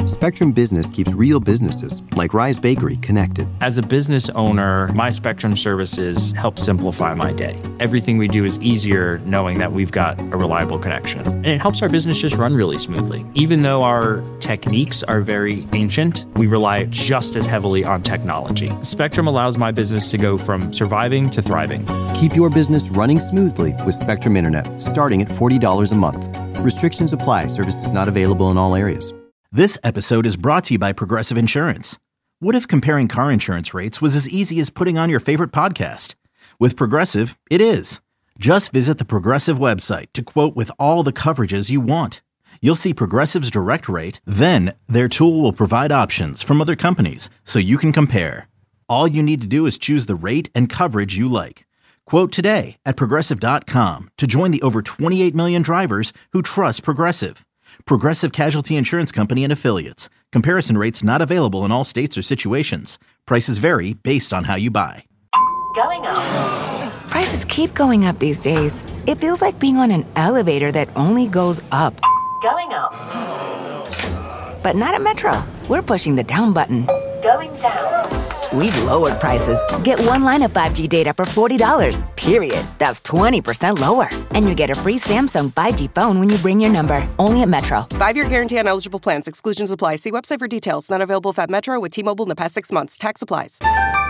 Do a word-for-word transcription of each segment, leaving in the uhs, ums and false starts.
Spectrum Business keeps real businesses, like Rise Bakery, connected. As a business owner, my Spectrum services help simplify my day. Everything we do is easier knowing that we've got a reliable connection. And it helps our business just run really smoothly. Even though our techniques are very ancient, we rely just as heavily on technology. Spectrum allows my business to go from surviving to thriving. Keep your business running smoothly with Spectrum Internet, starting at forty dollars a month. Restrictions apply. Services not available in all areas. This episode is brought to you by Progressive Insurance. What if comparing car insurance rates was as easy as putting on your favorite podcast? With Progressive, it is. Just visit the Progressive website to quote with all the coverages you want. You'll see Progressive's direct rate, then their tool will provide options from other companies so you can compare. All you need to do is choose the rate and coverage you like. Quote today at Progressive dot com to join the over twenty-eight million drivers who trust Progressive. Progressive Casualty Insurance Company and Affiliates. Comparison rates not available in all states or situations. Prices vary based on how you buy. Going up. Prices keep going up these days. It feels like being on an elevator that only goes up. Going up. But not at Metro. We're pushing the down button. Going down. We've lowered prices. Get one line of five G data for forty dollars, period. That's twenty percent lower. And you get a free Samsung five G phone when you bring your number. Only at Metro. Five-year guarantee on eligible plans. Exclusions apply. See website for details. Not available at Metro with T-Mobile in the past six months. Tax applies.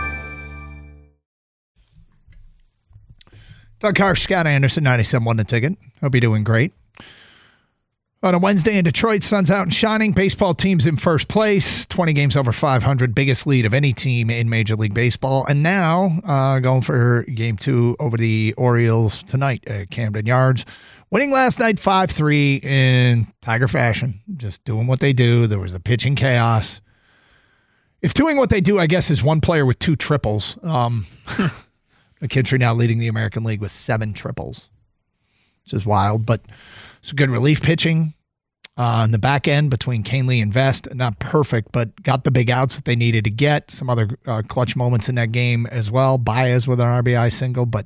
Doug Harsh, Scott Anderson, ninety-seven point one The Ticket. Hope you're doing great. On a Wednesday in Detroit, sun's out and shining. Baseball team's in first place. twenty games over five hundred. Biggest lead of any team in Major League Baseball. And now uh, going for game two over the Orioles tonight at Camden Yards. Winning last night five three in Tiger fashion. Just doing what they do. There was a pitching chaos. If doing what they do, I guess, is one player with two triples. Um, McKinstry now leading the American League with seven triples, which is wild. But it's good relief pitching uh, on the back end between Canely and Vest. Not perfect, but got the big outs that they needed to get. Some other uh, clutch moments in that game as well. Baez with an R B I single. But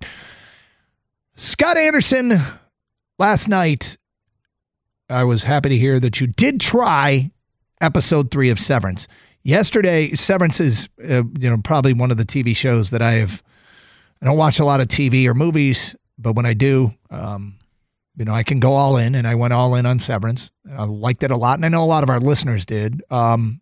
Scott Anderson, last night, I was happy to hear that you did try episode three of Severance. Yesterday, Severance is uh, you know probably one of the T V shows that I have. I don't watch a lot of T V or movies, but when I do, um, you know, I can go all in, and I went all in on Severance. I liked it a lot, and I know a lot of our listeners did. Um,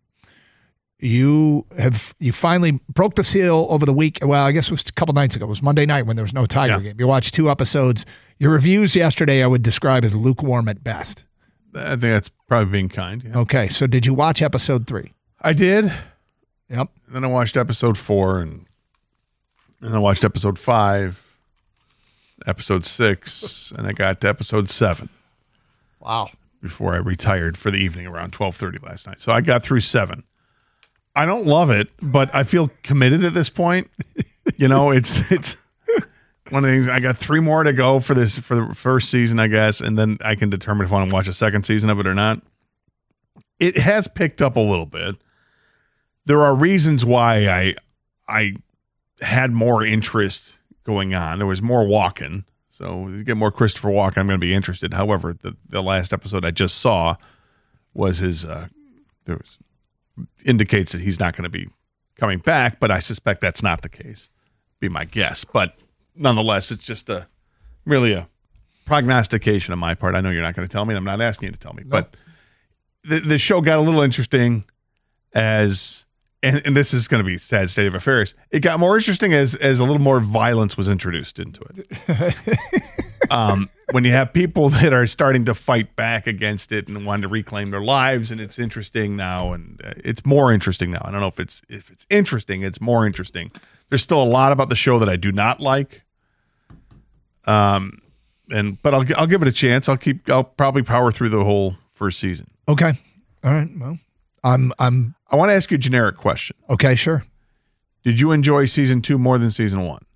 you have you finally broke the seal over the week. Well, I guess it was a couple nights ago. It was Monday night when there was no Tiger yeah. game. You watched two episodes. Your reviews yesterday I would describe as lukewarm at best. I think that's probably being kind. Yeah. Okay, so did you watch episode three? I did. Yep. Then I watched episode four, and and I watched episode five. Episode six, and I got to episode seven. Wow. Before I retired for the evening around twelve thirty last night. So I got through seven. I don't love it, but I feel committed at this point. You know, it's it's one of the things. I got three more to go for this for the first season, I guess, and then I can determine if I want to watch a second season of it or not. It has picked up a little bit. There are reasons why I I had more interest going on. There was more Walken. So you get more Christopher Walken, I'm going to be interested. However, the, the last episode I just saw was his, uh, there was, indicates that he's not going to be coming back, but I suspect that's not the case. Be my guess. But nonetheless, it's just a really a prognostication on my part. I know you're not going to tell me, and I'm not asking you to tell me. Nope. But the, the show got a little interesting as... And, and this is going to be a sad state of affairs. It got more interesting as as a little more violence was introduced into it. um, when you have people that are starting to fight back against it and want to reclaim their lives, and it's interesting now, and uh, it's more interesting now. I don't know if it's if it's interesting. It's more interesting. There's still a lot about the show that I do not like. Um, and but I'll I'll give it a chance. I'll keep. I'll probably power through the whole first season. Okay. All right. Well. I'm, I'm, I want to ask you a generic question. Okay, sure. Did you enjoy season two more than season one?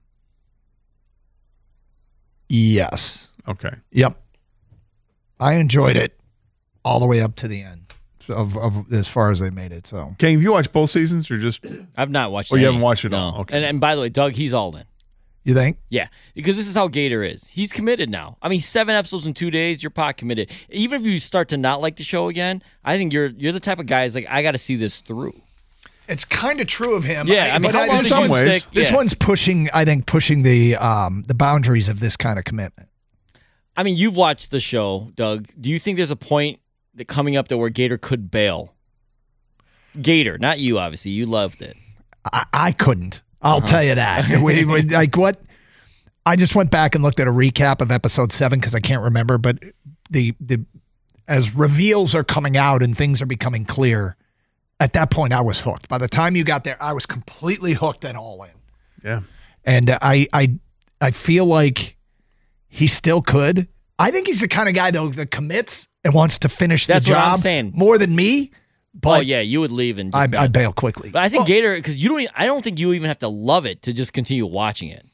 Yes. Okay. Yep. I enjoyed it all the way up to the end of, of as far as they made it. So, King, have you watched both seasons or just? I've not watched. Oh, any. you haven't watched it no. all. Okay. And, and by the way, Doug, he's all in. You think? Yeah, because this is how Gator is. He's committed now. I mean, seven episodes in two days, you're pot committed. Even if you start to not like the show again, I think you're you're the type of guy who's like, I got to see this through. It's kind of true of him. Yeah, I, I mean, how but long in did some you ways, stick? this Yeah. one's pushing. I think pushing the um, the boundaries of this kind of commitment. I mean, you've watched the show, Doug. Do you think there's a point that coming up that where Gator could bail? Gator, not you, obviously. You loved it. I, I couldn't. I'll Uh-huh. tell you that. we, we, like what? I just went back and looked at a recap of episode seven because I can't remember. But the the as reveals are coming out and things are becoming clear, at that point I was hooked. By the time you got there, I was completely hooked and all in. Yeah, and I I I feel like he still could. I think he's the kind of guy though that commits and wants to finish That's the what job I'm saying. more than me. But oh yeah, you would leave and just I, I bail quickly. But I think Well, Gator, because you don't. Even, I don't think you even have to love it to just continue watching it.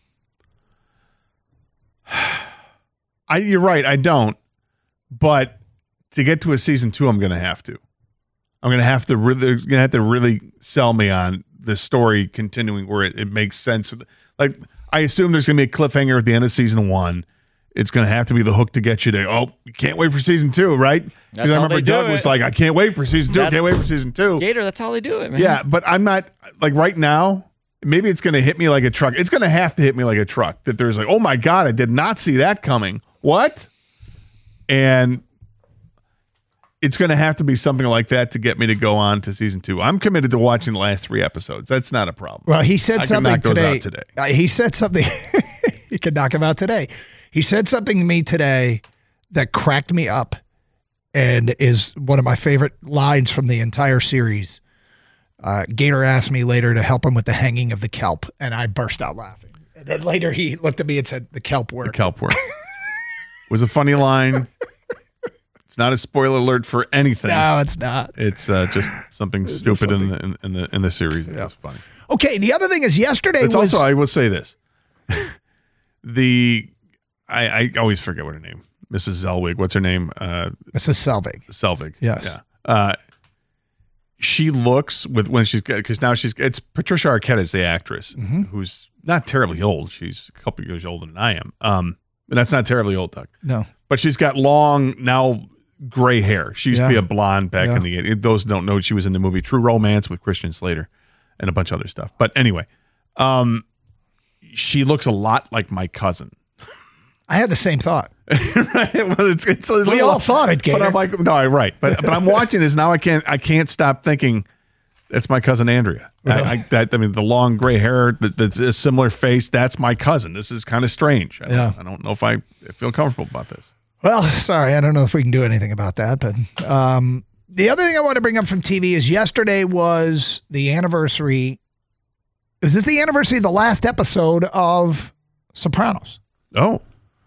I, you're right. I don't. But to get to a season two, I'm going to have to. I'm going to have to really, going to have to really sell me on the story continuing where it, it makes sense. Like I assume there's going to be a cliffhanger at the end of season one. It's going to have to be the hook to get you to, oh, you can't wait for season two, right? Because I how remember they do Doug it. was like, I can't wait for season two. That- can't wait for season two. Gator, that's how they do it, man. Yeah, but I'm not, like right now, maybe it's going to hit me like a truck. It's going to have to hit me like a truck that there's like, oh my God, I did not see that coming. What? And it's going to have to be something like that to get me to go on to season two. I'm committed to watching the last three episodes. That's not a problem. Well, he said I can something knock those today. out today. Uh, he said something. He could knock him out today. He said something to me today that cracked me up and is one of my favorite lines from the entire series. Uh, Gator asked me later to help him with the hanging of the kelp, and I burst out laughing. And then later he looked at me and said, the kelp The worked. kelp work. Was a funny line. It's not a spoiler alert for anything. No, it's not. It's uh, just something It's stupid just in the in, in the in the series. It Yeah. was funny. Okay, the other thing is yesterday It's was... also, I will say this. the I, I always forget what her name. Missus Zellwig. What's her name? Uh, Missus Selvig. Selvig. Yes. Yeah. Uh, she looks with when she's because now she's it's Patricia Arquette is the actress Mhm. who's not terribly old. She's a couple years older than I am. Um, and that's not terribly old, Doug. No. But she's got long now gray hair. She used to be Yeah. a blonde back Yeah. in the eighties. Those who don't know, she was in the movie True Romance with Christian Slater and a bunch of other stuff. But anyway, um, she looks a lot like my cousin. I had the same thought. Right? Well, it's, it's a We little- all thought it, Gator. But I'm like, no, I'm right. But but I'm watching this now. I can't I can't stop thinking that's my cousin Andrea. I, I, that, I mean, the long gray hair, the, the, a similar face. That's my cousin. This is kind of strange. I don't, Yeah. I don't know if I feel comfortable about this. Well, sorry, I don't know if we can do anything about that. But um, the other thing I want to bring up from T V is yesterday was the anniversary. Is this the anniversary of the last episode of Sopranos, Oh,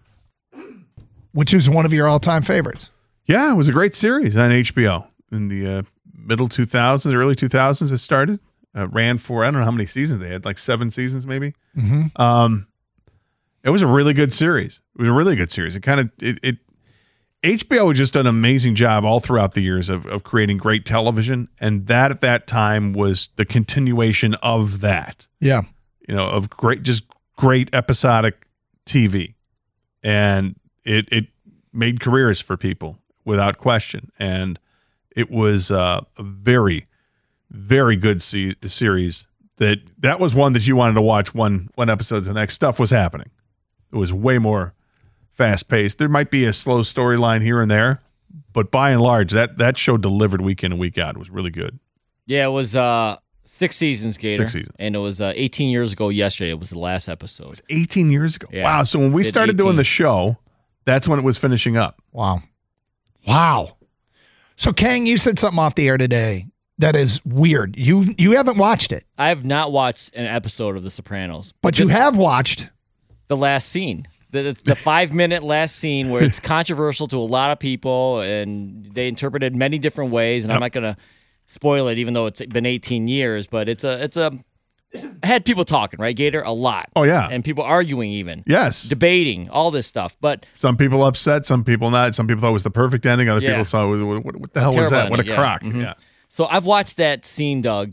which is one of your all-time favorites? yeah, it was a great series on H B O in the uh, middle two thousands, early two thousands. It started, uh, ran for I don't know how many seasons they had, like seven seasons maybe. Mm-hmm. Um, it was a really good series. It was a really good series. It kind of it, it H B O has just done an amazing job all throughout the years of of creating great television, and that at that time was the continuation of that. Yeah. You know, of great, just great episodic T V, and it it made careers for people without question, and it was uh, a very, very good se- series. That that was one that you wanted to watch one one episode. The next stuff was happening. It was way more fast paced. There might be a slow storyline here and there, but by and large, that that show delivered week in and week out. It was really good. Yeah, it was uh, six seasons, Gator. Six seasons. And it was uh, eighteen years ago yesterday. It was the last episode. eighteen years ago. Yeah. Wow. So when we Did started eighteen. doing the show, that's when it was finishing up. Wow. Wow. So, Kang, you said something off the air today that is weird. You you haven't watched it, I have not watched an episode of The Sopranos. but you this- have watched. the last scene. The, the five minute last scene where it's controversial to a lot of people and they interpreted many different ways. And I'm not going to spoil it, even though it's been eighteen years. But it's a, it's a, I had people talking, right, Gator? A lot. Oh, yeah. And people arguing, even Yes. debating, all this stuff. But Some people upset, some people not. Some people thought it was the perfect ending. Other Yeah. people thought, what, what, what the hell was terrible that? What a ending, yeah. crock. Mhm. Yeah. so I've watched that scene, Doug,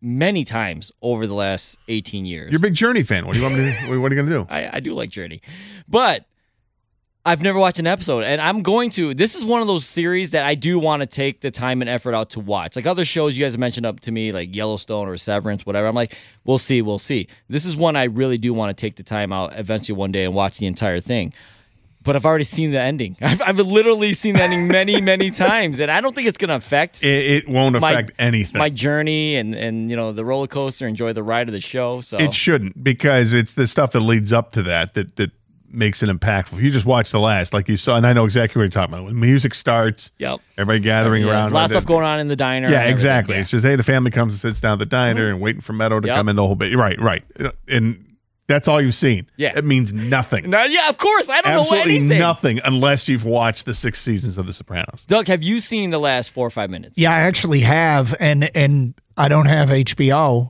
many times over the last eighteen years. You're a big Journey fan. What do you want me to, what are you going to do? I, I do like Journey. But I've never watched an episode, and I'm going to. This is one of those series that I do want to take the time and effort out to watch. Like other shows you guys have mentioned up to me, like Yellowstone or Severance, whatever. I'm like, we'll see, we'll see. This is one I really do want to take the time out eventually one day and watch the entire thing. But I've already seen the ending. I've, I've literally seen the ending many, many times, and I don't think it's going to affect. It, it won't affect my, anything. My journey and and you know the roller coaster, enjoy the ride of the show. So it shouldn't, because it's the stuff that leads up to that that that. makes it impactful. If you just watch the last, like you saw, and I know exactly what you're talking about. When music starts, yep. everybody gathering yeah, around. A lot of stuff going on in the diner. Yeah, exactly. Yeah. It's just, hey, the family comes and sits down at the diner mm-hmm. and waiting for Meadow to yep. come in the whole bit. Right, right. And that's all you've seen. Yeah. It means nothing. No, yeah, of course. I don't Absolutely know anything. nothing unless you've watched the six seasons of The Sopranos. Doug, have you seen the last four or five minutes? Yeah, I actually have, and and I don't have H B O.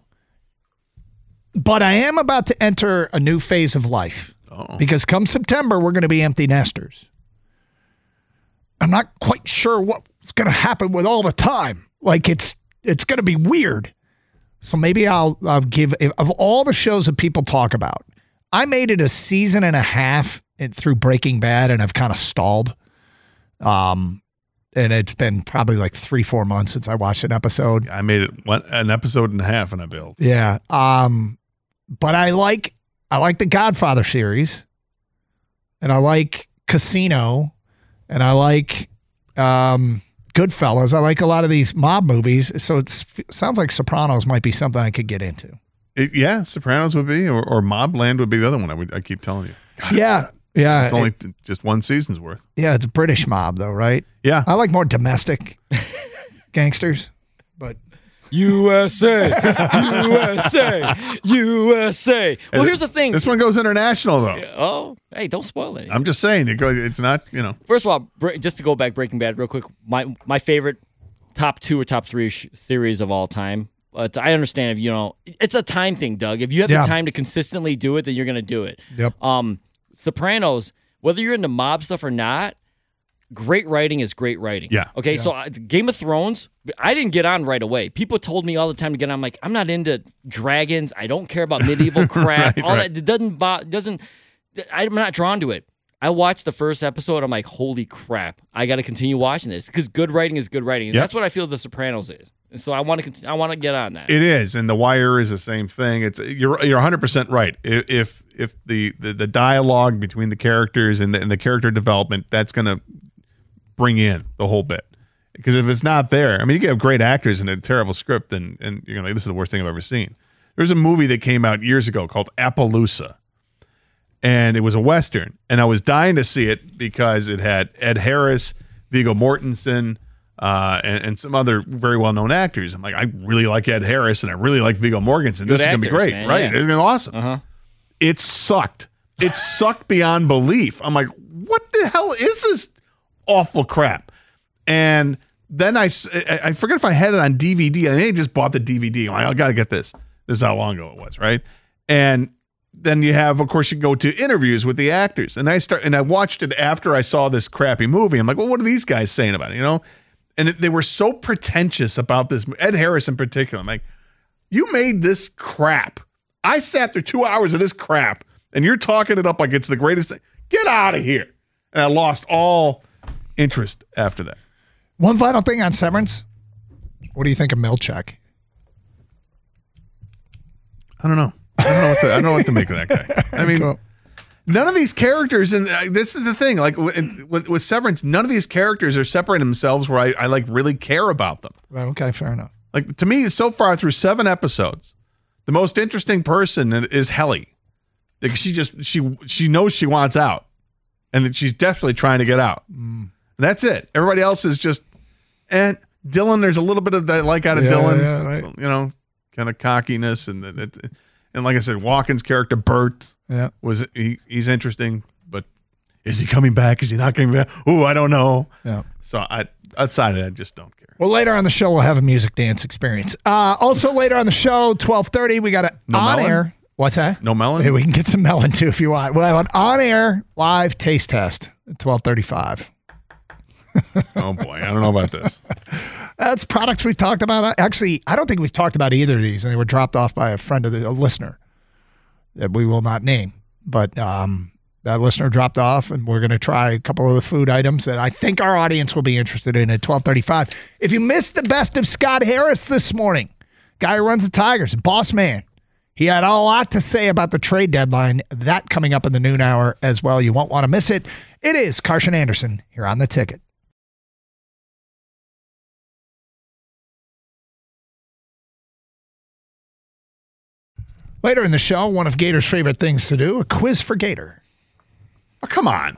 But I am about to enter a new phase of life. Oh. Because come September, we're going to be empty nesters. I'm not quite sure what's going to happen with all the time. Like, it's it's going to be weird. So maybe I'll, I'll give, of all the shows that people talk about, I made it a season and a half through Breaking Bad, and I've kind of stalled. Um, and it's been probably like three, four months since I watched an episode. I made it one, an episode and a half, and I built. Yeah. Um, but I like... I like the Godfather series, and I like Casino, and I like um, Goodfellas. I like a lot of these mob movies, so it's, it sounds like Sopranos might be something I could get into. It, yeah, Sopranos would be, or, or Mobland would be the other one I, would, I keep telling you. God, yeah, it's, yeah. It's only it, just one season's worth. Yeah, it's a British mob, though, right? Yeah. I like more domestic gangsters, but... U S A, U S A, U S A. Well, here's the thing. This one goes international, though. Oh, hey, don't spoil it. I'm just saying, it goes, it's not, you know. First of all, just to go back, Breaking Bad real quick, my my favorite top two or top three sh- series of all time. But I understand if, you know, it's a time thing, Doug. If you have yeah. the time to consistently do it, then you're going to do it. Yep. Um, Sopranos, whether you're into mob stuff or not, great writing is great writing. Yeah. Okay, yeah. so uh, Game of Thrones, I didn't get on right away. People told me all the time to get on. I'm like, I'm not into dragons. I don't care about medieval crap. right, all right. that it doesn't bo- doesn't. I'm not drawn to it. I watched the first episode. I'm like, holy crap! I got to continue watching this because good writing is good writing. And yep. That's what I feel The Sopranos is. And so I want to. Cont- I want to get on that. It is, and The Wire is the same thing. It's you're you're one hundred percent right. If if the, the, the dialogue between the characters and the, and the character development, that's going to bring in the whole bit. Because if it's not there, I mean, you can have great actors and a terrible script, and, and you're like, this is the worst thing I've ever seen. There's a movie that came out years ago called Appaloosa, and it was a Western, and I was dying to see it because it had Ed Harris, Viggo Mortensen, uh, and, and some other very well-known actors. I'm like, I really like Ed Harris, and I really like Viggo Mortensen. This is going to be great, man, right? Yeah. It's going to be awesome. Uh-huh. It sucked. It sucked beyond belief. I'm like, what the hell is this awful crap? And then I, I forget if I had it on D V D. I think I just bought the D V D. I'm like, I got to get this. This is how long ago it was, right? And then you have, of course, you go to interviews with the actors. And I start, and I watched it after I saw this crappy movie. I'm like, well, what are these guys saying about it? You know? And it, they were so pretentious about this. Ed Harris in particular. I'm like, you made this crap. I sat through two hours of this crap, and you're talking it up like it's the greatest thing. Get out of here. And I lost all interest after that. One final thing on Severance. What do you think of Milchek? I don't know. I don't know what to, I don't know what to make of that guy. I mean, cool. None of these characters, and uh, this is the thing, like with, with, with Severance, none of these characters are separating themselves where I, I like really care about them. Right, okay, fair enough. Like to me, so far through seven episodes, the most interesting person is Helly. Like she just she she knows she wants out, and that she's definitely trying to get out. Mm. And that's it. Everybody else is just, and Dylan. There's a little bit of that I like out of yeah, Dylan, yeah, right. you know, kind of cockiness, and and, and like I said, Walken's character Bert yeah. was he, he's interesting, but is he coming back? Is he not coming back? Oh, I don't know. Yeah. So I outside of that, I just don't care. Well, later on the show, we'll have a music dance experience. Uh, also, later on the show, twelve thirty, we got an no on melon? air. What's that? No melon? Hey, we can get some melon too if you want. We'll have an on air live taste test at twelve thirty-five. Oh boy, I don't know about this. That's products we've talked about. Actually, I don't think we've talked about either of these, and they were dropped off by a friend of the a listener that we will not name. But um, that listener dropped off, and we're going to try a couple of the food items that I think our audience will be interested in at twelve thirty-five. If you missed the best of Scott Harris this morning, guy who runs the Tigers, boss man, he had a lot to say about the trade deadline. That coming up in the noon hour as well. You won't want to miss it. It is Carson Anderson here on The Ticket. Later in the show, one of Gator's favorite things to do, a quiz for Gator. Oh, come on.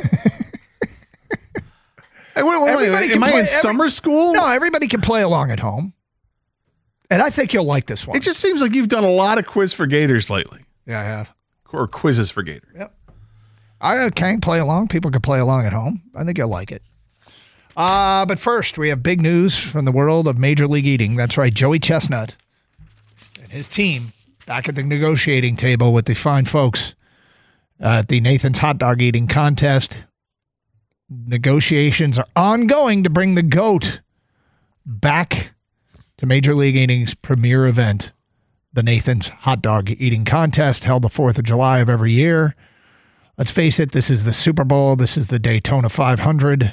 Hey, wait, wait, Everybody wait, can am I play- in every- summer school? No, everybody can play along at home. And I think you'll like this one. It just seems like you've done a lot of quiz for Gators lately. Yeah, I have. Or quizzes for Gators. Yep. I can play along. People can play along at home. I think you'll like it. Uh, but first, we have big news from the world of Major League Eating. That's right, Joey Chestnut and his team back at the negotiating table with the fine folks at the Nathan's Hot Dog Eating Contest. Negotiations are ongoing to bring the GOAT back to Major League Eating's premier event, the Nathan's Hot Dog Eating Contest, held the fourth of July of every year. Let's face it, this is the Super Bowl. This is the Daytona five hundred.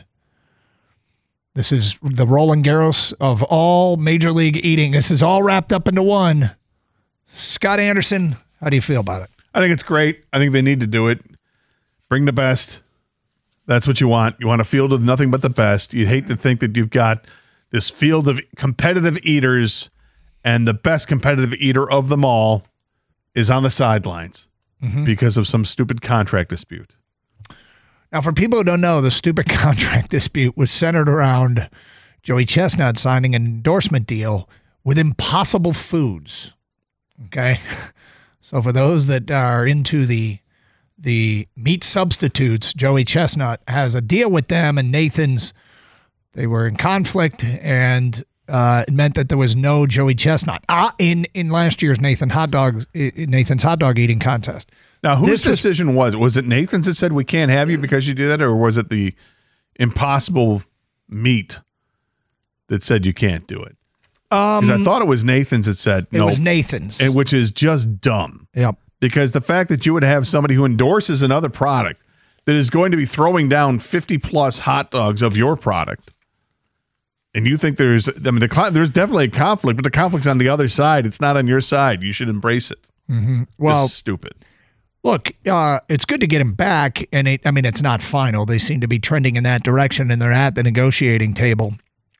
This is the Roland Garros of all Major League Eating. This is all wrapped up into one. Scott Anderson, how do you feel about it? I think it's great. I think they need to do it. Bring the best. That's what you want. You want a field of nothing but the best. You'd hate to think that you've got this field of competitive eaters and the best competitive eater of them all is on the sidelines mm-hmm. because of some stupid contract dispute. Now, for people who don't know, the stupid contract dispute was centered around Joey Chestnut signing an endorsement deal with Impossible Foods. Okay? So for those that are into the the meat substitutes, Joey Chestnut has a deal with them, and Nathan's, they were in conflict, and uh, it meant that there was no Joey Chestnut uh, in, in last year's Nathan hot dogs, Nathan's Hot Dog Eating Contest. Now, whose This was- decision was it? Was it Nathan's that said we can't have you because you do that, or was it the Impossible Meat that said you can't do it? Because I thought it was Nathan's that said It no. was Nathan's. And which is just dumb. Yep. Because the fact that you would have somebody who endorses another product that is going to be throwing down fifty plus hot dogs of your product, and you think there's, I mean, the, con- there's definitely a conflict, but the conflict's on the other side. It's not on your side. You should embrace it. Mm-hmm. Well, it's stupid. Look, uh, it's good to get him back, and it, I mean, it's not final. They seem to be trending in that direction, and they're at the negotiating table.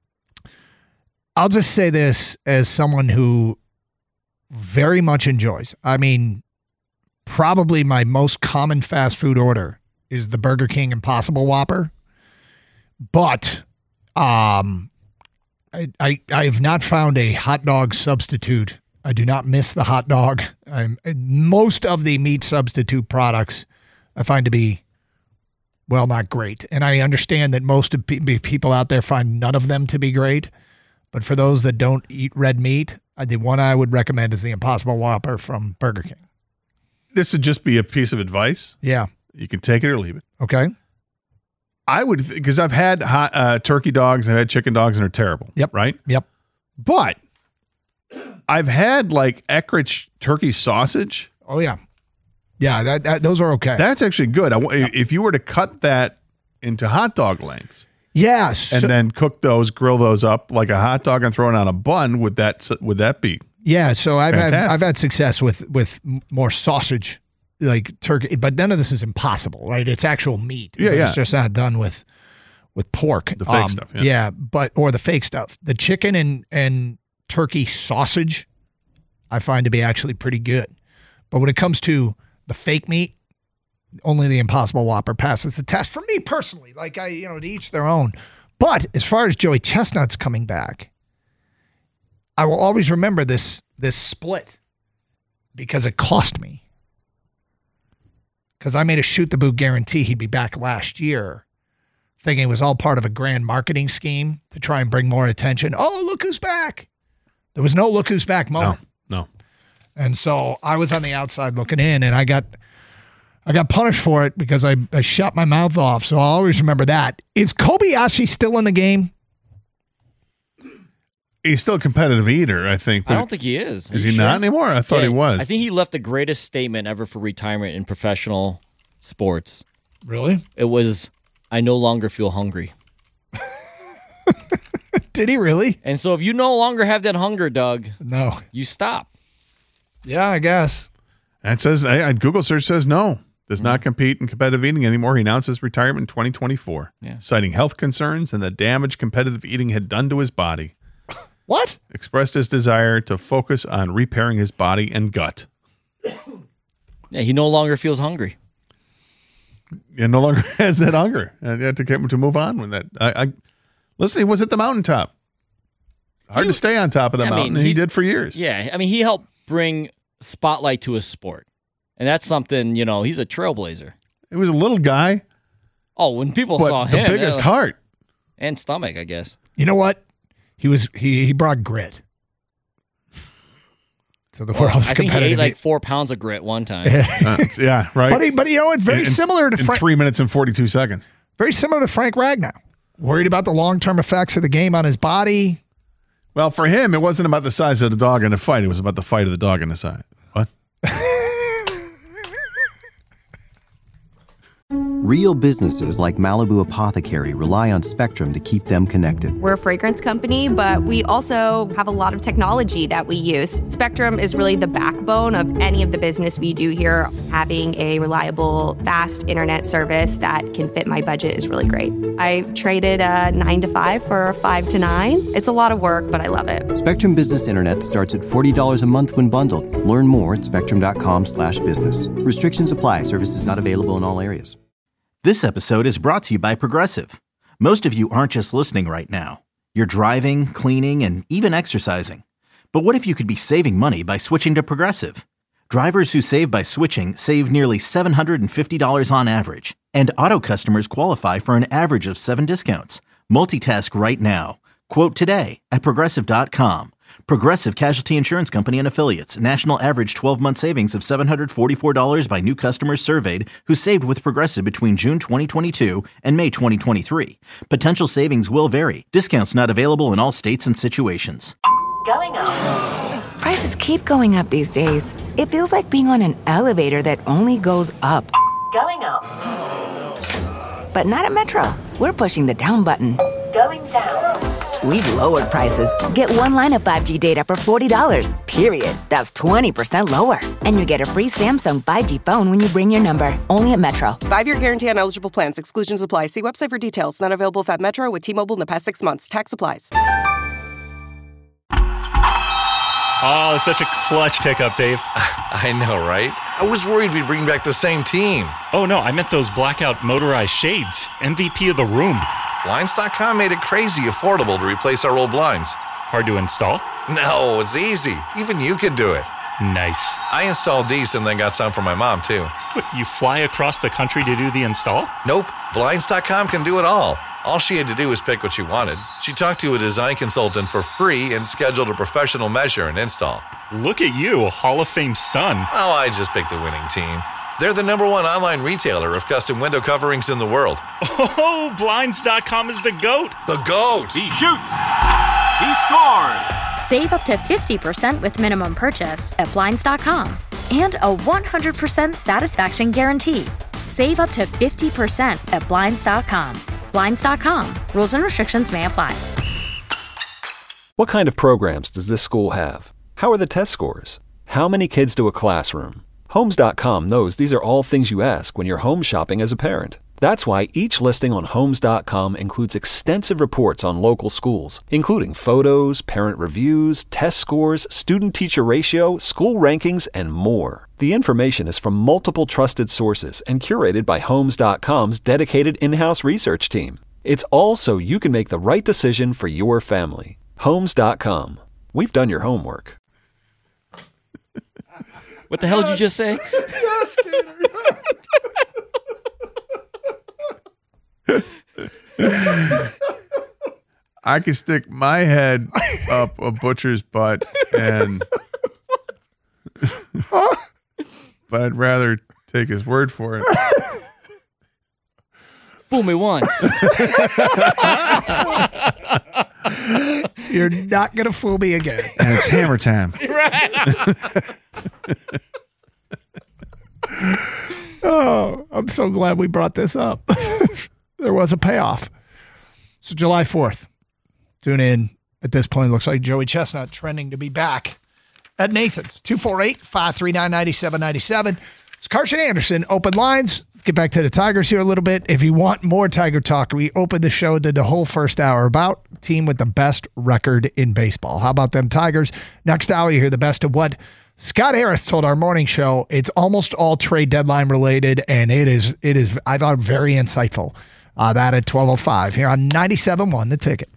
I'll just say this as someone who very much enjoys. I mean, probably my most common fast food order is the Burger King Impossible Whopper. But um, I, I, I have not found a hot dog substitute. I do not miss the hot dog. I'm, most of the meat substitute products I find to be, well, not great. And I understand that most of pe- people out there find none of them to be great. But for those that don't eat red meat, the one I would recommend is the Impossible Whopper from Burger King. This would just be a piece of advice. Yeah. You can take it or leave it. Okay. I would, because I've had hot, uh, turkey dogs, I've had chicken dogs, and they're terrible. Yep. Right? Yep. But I've had like Eckrich turkey sausage. Oh, yeah. Yeah, that, that those are okay. That's actually good. I, if you were to cut that into hot dog lengths, yeah, and so, then cook those, grill those up like a hot dog, and throw it on a bun, would that would that be? yeah. So I've had Fantastic. I've had success with with more sausage, like turkey, but none of this is impossible, right? It's actual meat. Yeah, But yeah. It's just not done with with pork. The fake stuff, yeah. Yeah, but or the fake stuff. The chicken and and turkey sausage, I find to be actually pretty good. But when it comes to the fake meat, only the Impossible Whopper passes the test for me personally. Like I, you know, to each their own. But as far as Joey Chestnut's coming back, I will always remember this this split because it cost me. Because I made a shoot the boot guarantee he'd be back last year, thinking it was all part of a grand marketing scheme to try and bring more attention. Oh, look who's back. There was no look who's back moment. No, no. And so I was on the outside looking in, and I got I got punished for it because I, I shut my mouth off. So I'll always remember that. Is Kobayashi still in the game? He's still a competitive eater, I think. I don't think he is. Are Is you he sure? not anymore? I thought Yeah, he was. I think he left the greatest statement ever for retirement in professional sports. Really? It was, I no longer feel hungry. Did he really? And so if you no longer have that hunger, Doug, No. you stop. Yeah, I guess. That says, I, I, Google search says no. Does Mm-hmm. not compete in competitive eating anymore. He announced his retirement in twenty twenty-four, Yeah. citing health concerns and the damage competitive eating had done to his body. What? Expressed his desire to focus on repairing his body and gut. Yeah, he no longer feels hungry. And no longer has that hunger. And you have to get him to move on with that. I, I listen, he was at the mountaintop. Hard He- to stay on top of the I mean, mountain, and he, he- did for years. Yeah, I mean, he helped bring spotlight to his sport. And that's something, you know, he's a trailblazer. He was a little guy, Oh, when people but saw the him. biggest uh, heart. And stomach, I guess. You know what? He was he he brought grit to the world of I think he competitive. ate like four pounds of grit one time. Uh, it's- yeah, right. but he, but you know, it's very In- in- similar to in Frank. three minutes and forty-two seconds. Very similar to Frank Ragnow. Worried about the long term effects of the game on his body. Well, for him, it wasn't about the size of the dog in the fight. It was about the fight of the dog in the side. What? Real businesses like Malibu Apothecary rely on Spectrum to keep them connected. We're a fragrance company, but we also have a lot of technology that we use. Spectrum is really the backbone of any of the business we do here. Having a reliable, fast internet service that can fit my budget is really great. I traded a nine to five for a five to nine. It's a lot of work, but I love it. Spectrum Business Internet starts at forty dollars a month when bundled. Learn more at spectrum.com slash business. Restrictions apply. Services not available in all areas. This episode is brought to you by Progressive. Most of you aren't just listening right now. You're driving, cleaning, and even exercising. But what if you could be saving money by switching to Progressive? Drivers who save by switching save nearly seven hundred fifty dollars on average. And auto customers qualify for an average of seven discounts. Multitask right now. Quote today at Progressive dot com. Progressive Casualty Insurance Company and Affiliates. National average twelve-month savings of seven hundred forty-four dollars by new customers surveyed who saved with Progressive between June twenty twenty-two and May twenty twenty-three. Potential savings will vary. Discounts not available in all states and situations. Going up. Prices keep going up these days. It feels like being on an elevator that only goes up. Going up. But not at Metro. We're pushing the down button. Going down. We've lowered prices. Get one line of five G data for forty dollars, period. That's twenty percent lower. And you get a free Samsung five G phone when you bring your number. Only at Metro. Five-year guarantee on eligible plans. Exclusions apply. See website for details. Not available if at Metro with T-Mobile in the past six months. Tax applies. Oh, it's such a clutch pickup, Dave. I know, right? I was worried we'd bring back the same team. Oh, no, I meant those blackout motorized shades. M V P of the room. Blinds dot com made it crazy affordable to replace our old blinds. Hard to install? No, it's easy. Even you could do it. Nice. I installed these and then got some for my mom, too. What, you fly across the country to do the install? Nope. Blinds dot com can do it all. All she had to do was pick what she wanted. She talked to a design consultant for free and scheduled a professional measure and install. Look at you, a Hall of Fame son. Oh, I just picked the winning team. They're the number one online retailer of custom window coverings in the world. Oh, Blinds dot com is the GOAT. The GOAT! He shoots! He scores! Save up to fifty percent with minimum purchase at Blinds dot com. And a one hundred percent satisfaction guarantee. Save up to fifty percent at Blinds dot com. Blinds dot com. Rules and restrictions may apply. What kind of programs does this school have? How are the test scores? How many kids do a classroom? Homes dot com knows these are all things you ask when you're home shopping as a parent. That's why each listing on Homes dot com includes extensive reports on local schools, including photos, parent reviews, test scores, student-teacher ratio, school rankings, and more. The information is from multiple trusted sources and curated by Homes dot com's dedicated in-house research team. It's all so you can make the right decision for your family. Homes dot com. We've done your homework. What the hell did you just say? Yes, I can stick my head up a butcher's butt and but I'd rather take his word for it. Fool me once. You're not going to fool me again. And it's hammer time. Oh, I'm so glad we brought this up. There was a payoff. So July fourth, tune in. At this point, it looks like Joey Chestnut trending to be back at Nathan's. two four eight, five three nine, nine seven nine seven. It's Carson Anderson, open lines. Let's get back to the Tigers here a little bit. If you want more Tiger talk, we opened the show, did the whole first hour about team with the best record in baseball. How about them Tigers? Next hour, you hear the best of what Scott Harris told our morning show. It's almost all trade deadline related, and it is, it is I thought, very insightful. Uh, that at twelve oh five here on ninety-seven point one The Ticket.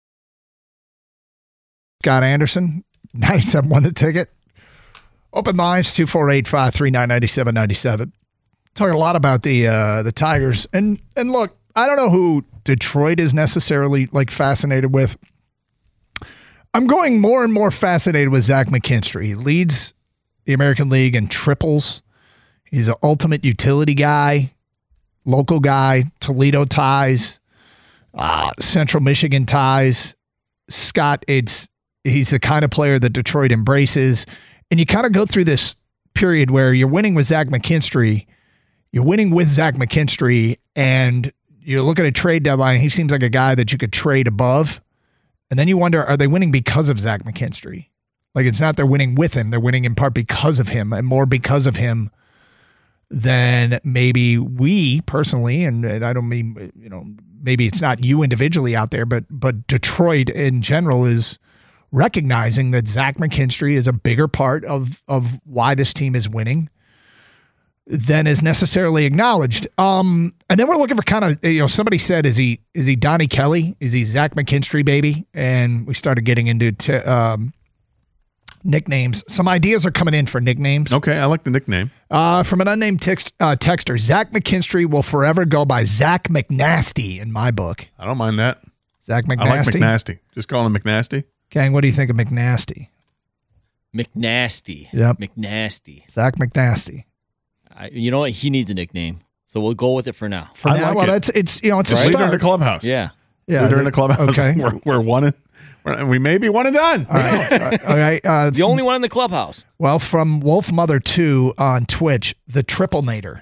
Scott Anderson, ninety-seven point one The Ticket. Open lines, two four eight, five three nine, nine seven nine seven. Talking a lot about the uh, the Tigers. And and look, I don't know who Detroit is necessarily like fascinated with. I'm going more and more fascinated with Zach McKinstry. He leads the American League in triples. He's an ultimate utility guy, local guy, Toledo ties, uh, Central Michigan ties. Scott, it's he's the kind of player that Detroit embraces. And you kind of go through this period where you're winning with Zach McKinstry, you're winning with Zach McKinstry, and you look at a trade deadline, he seems like a guy that you could trade above. And then you wonder, are they winning because of Zach McKinstry? Like, it's not they're winning with him, they're winning in part because of him, and more because of him than maybe we personally, and, and I don't mean, you know, maybe it's not you individually out there, but but Detroit in general is recognizing that Zach McKinstry is a bigger part of of why this team is winning than is necessarily acknowledged. Um, and then we're looking for kind of, you know, somebody said, is he is he Donnie Kelly? Is he Zach McKinstry, baby? And we started getting into t- um, nicknames. Some ideas are coming in for nicknames. Okay, I like the nickname. Uh, from an unnamed text, uh, texter, Zach McKinstry will forever go by Zach McNasty in my book. I don't mind that. Zach McNasty? I like McNasty. Just call him McNasty. Gang, what do you think of McNasty? McNasty. Yep. McNasty. Zach McNasty. I, you know what? He needs a nickname, so we'll go with it for now. For I now, like well, it. that's it's you know it's a Right? Leave it start. in the clubhouse. Yeah. Yeah, Leave it in the- the clubhouse. okay. we're, we're one and we're, we may be one and done. All right. uh, all right. Uh, The only one in the clubhouse. Well, from Wolf Mother two on Twitch, the Triple Nader.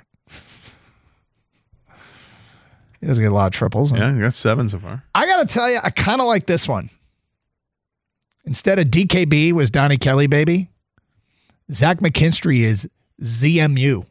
He doesn't get a lot of triples. Yeah, you got seven so far. I got to tell you, I kind of like this one. Instead of D K B was Donnie Kelly, baby, Zach McKinstry is Z M U.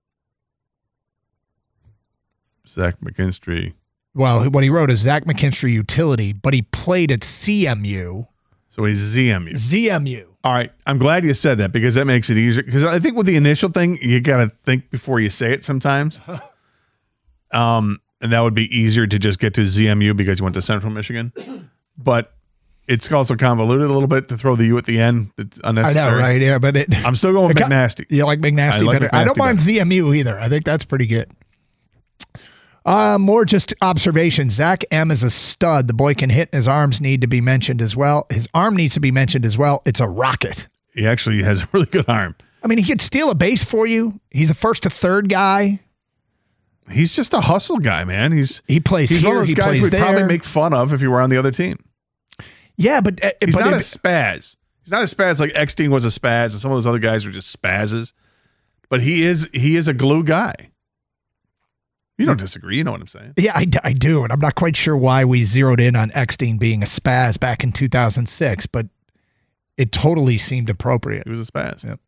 Zach McKinstry. Well, what he wrote is Zach McKinstry utility, but he played at C M U. So he's Z M U. Z M U. All right. I'm glad you said that because that makes it easier. Because I think with the initial thing, you got to think before you say it sometimes. um, and that would be easier to just get to Z M U because you went to Central Michigan. But it's also convoluted a little bit to throw the U at the end. It's I unnecessary. know, right? Yeah, but it. I'm still going with it got- McNasty. You like McNasty I like better? I don't McNasty mind better. Z M U either. I think that's pretty good. Uh, more just observation. Zach M is a stud. The boy can hit, and his arms need to be mentioned as well. His arm needs to be mentioned as well. It's a rocket. He actually has a really good arm. I mean, he could steal a base for you. He's a first to third guy. He's just a hustle guy, man. He's he plays he's here. one of those he guys plays we'd there. probably make fun of if he were on the other team. Yeah, but uh, He's but not a if- spaz. He's not a spaz like Eckstein was a spaz, and some of those other guys were just spazzes. But he is he is a glue guy. You don't disagree. You know what I'm saying. Yeah, I, d- I do, and I'm not quite sure why we zeroed in on Eckstein being a spaz back in two thousand six, but it totally seemed appropriate. He was a spaz. Yep.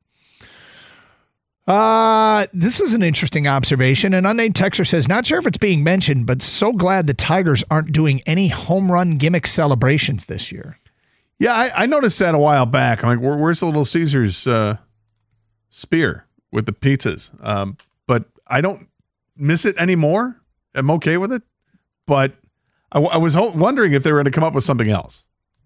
Uh, this is an interesting observation. An unnamed texter says, not sure if it's being mentioned, but so glad the Tigers aren't doing any home run gimmick celebrations this year. Yeah, I, I noticed that a while back. I'm like, Where, where's the Little Caesars uh, spear with the pizzas? Um, but I don't miss it anymore. I'm okay with it. But I, w- I was ho- wondering if they were going to come up with something else.